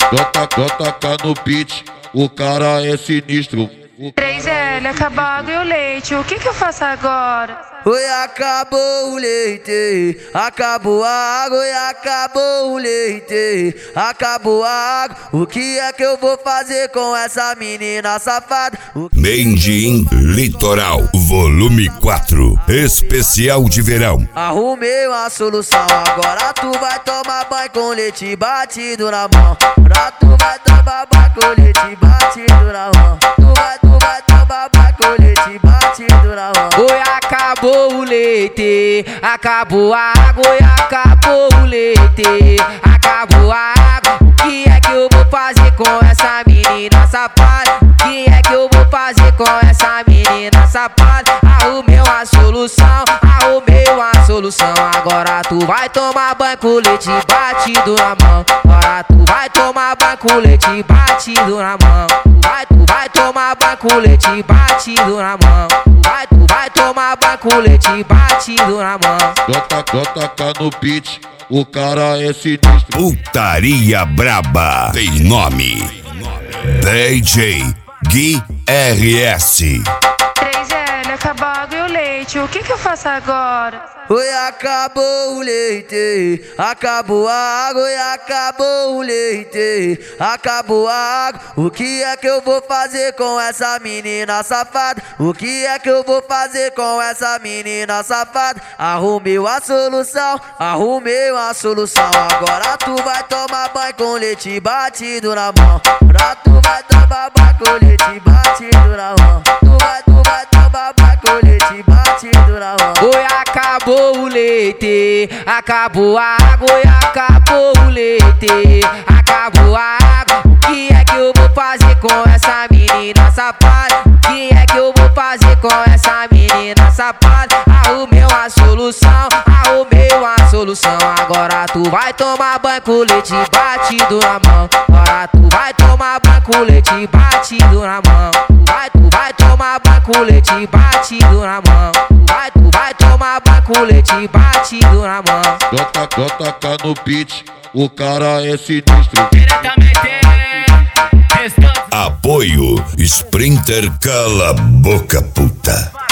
Bota no beat, o cara é sinistro. 3L, acabou a água e o leite, o que eu faço agora? Oi, acabou o leite, acabou a água e acabou o leite, acabou a água. O que é que eu vou fazer com essa menina safada? Mendim Litoral, volume 4, especial de verão. Arrumei uma solução, agora tu vai tomar banho com leite batido na mão. Agora tu vai tomar banho com leite batido na mão. Tu vai tomar banho com leite batido na mão. Oi, acabou o leite, acabou a água e acabou o leite, acabou a água. O que é que eu vou fazer com essa menina safada? O que é que eu vou fazer com essa menina safada? Arrumei uma solução, agora tu vai tomar banho com leite batido na mão. Agora tu vai tomar banho com leite batido na mão. Tu vai tomar banho com leite batido na mão. Tu vai tomar banho com leite batido na mão. Bota no beat, o cara é sinistro. Putaria braba tem nome: DJ Gui RS. 3L, acabou a água e o leite, o que eu faço agora? Oi, acabou o leite, acabou a água e acabou o leite, acabou a água. O que é que eu vou fazer com essa menina safada? O que é que eu vou fazer com essa menina safada? Arrumei uma solução, agora tu vai tomar banho com leite batido na mão. Agora tu vai tomar banho com leite batido na mão. Tu vai tomar banho com leite batido na mão. Oi, acabou o leite, acabou a água e acabou o leite, acabou a água. O que é que eu vou fazer com essa menina safada? O que é que eu vou fazer com essa menina safada? Arrumei uma solução, agora tu vai tomar banho com leite batido na mão. Agora tu vai tomar banho com leite batido na mão. Tu vai tomar banho com leite batido na mão. Tu vai tomar banho com leite batido na mão. Bota no beat, o cara é sinistro. Apoio Sprinter, cala a boca puta.